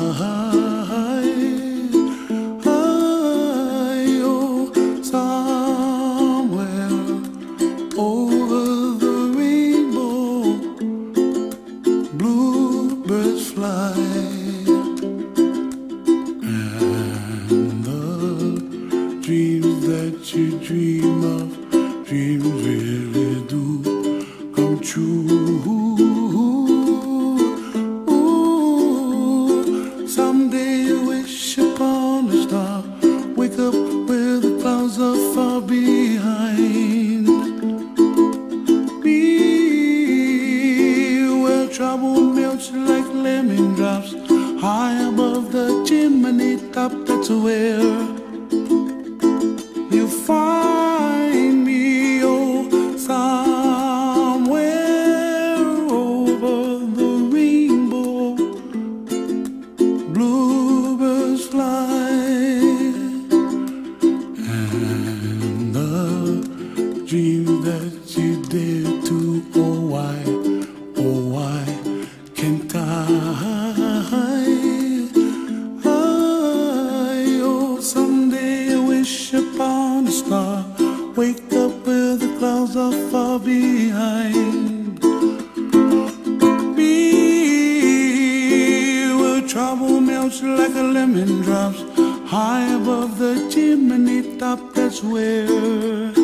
oh, somewhere over the rainbow, bluebirds fly, and the dreams that you dream of, dreams really do come true. Ooh, someday you wish upon a star, wake up where the clouds are far behind me, where trouble melts like lemon drops high above the chimney top. That's where you find me, oh, somewhere over the rainbow, bluebirds fly, and the dreams that you dare to, oh why can't I? Someday I wish upon a star, wake up where the clouds are far behind me, where trouble melts like a lemon drops high above the chimney top. That's where